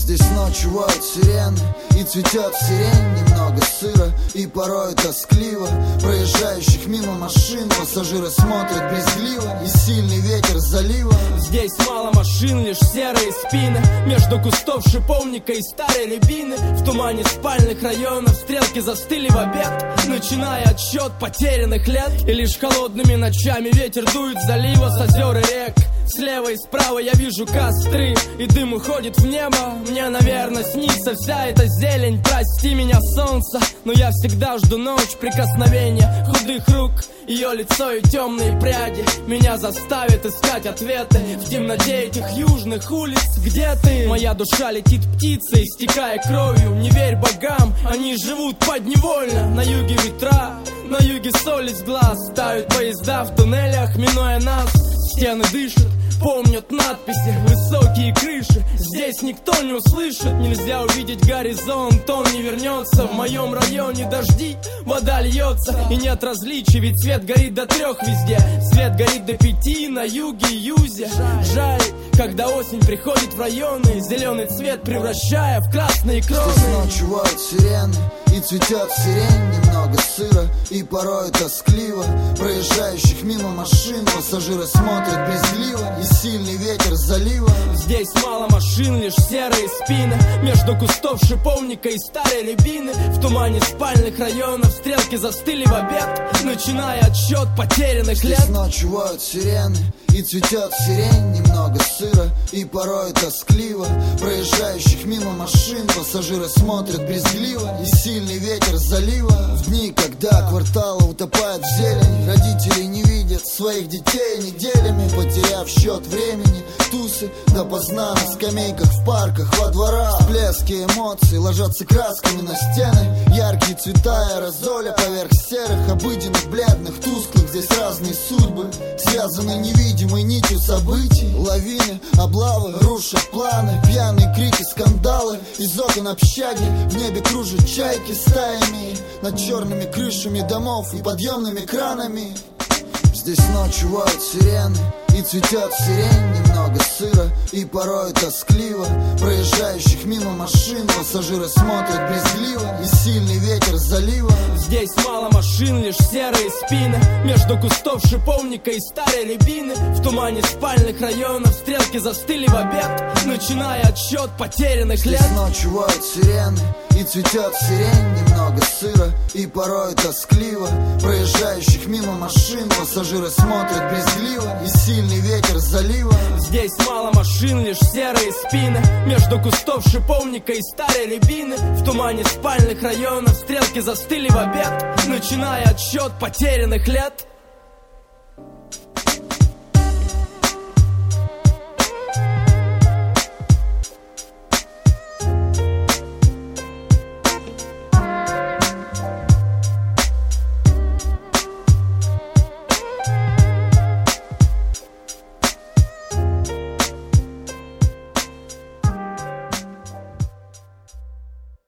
Здесь ночью воют сирены и цветет сирень. Немного сыро и порой тоскливо. Проезжающих мимо машин пассажиры смотрят брезгливо. И сильный ветер залива. Здесь мало машин, лишь серые спины. Между кустов шиповника и старой рябины. В тумане спальных районов стрелки застыли в обед, начиная отсчет потерянных лет. И лишь холодными ночами ветер дует с залива, с озер и рек. Слева и справа я вижу костры, и дым уходит в небо. Мне, наверное, снится вся эта зелень. Прости меня, солнце, но я всегда жду ночь. Прикосновения худых рук, ее лицо и темные пряди меня заставят искать ответы в темноте этих южных улиц. Где ты? Моя душа летит птицей, истекая кровью. Не верь богам, они живут подневольно. На юге ветра, на юге соль из глаз. Тают поезда в туннелях, минуя нас. Стены дышат, помнят надписи, высокие крыши. Здесь никто не услышит, нельзя увидеть горизонт, он не вернется. В моем районе дожди, вода льется, и нет различий, ведь свет горит до 3 везде. Свет горит до 5 на юге и юзе. Жаль, когда осень приходит в районы, зеленый цвет превращая в красные кроны. Здесь ночью воют сирены и цветет сирень. Немного сыро и порой тоскливо. Проезжающих мимо машин пассажиры смотрят брезгливо. И сильный ветер залива. Здесь мало машин, лишь серые спины. Между кустов шиповника и старой рябины. В тумане спальных районов стрелки застыли в обед, начиная отсчет потерянных лет. Здесь ночью воют сирены и цветет сирень. Немного сыро и порой тоскливо. Проезжающих мимо машин пассажиры смотрят брезгливо. И сильный ветер залива. В дни, когда кварталы утопают в зелени, родители не видят своих детей неделями, потеряв счет времени. Тусы допоздна на скамейках в парках, во дворах. Всплески эмоций ложатся красками на стены. Яркие цвета аэрозоля поверх серых, обыденных, бледных, тусклых. Здесь разные судьбы, связаны невидимой нитью событий. Лавины, облавы, рушат планы. Пьяные крики, скандалы. Из окон общаги в небе кружат чайки стаями. Над черными крышами домов и подъемными кранами. Здесь ночью воют сирены и цветет сирень. Немного сыро и порой тоскливо. Проезжающих мимо машин пассажиры смотрят брезгливо. И сильный ветер залива. Здесь мало машин, лишь серые спины. Между кустов шиповника и старой рябины. В тумане спальных районов стрелки застыли в обед, начиная отсчет потерянных лет. Здесь ночью воют сирены и цветет сирень. Немного сыро и порой тоскливо. Проезжающих мимо машин пассажиры смотрят брезгливо. И сильный ветер залива. Здесь мало машин, лишь серые спины. Между кустов шиповника и старой рябины. В тумане спальных районов стрелки застыли в обед, начиная отсчет потерянных лет.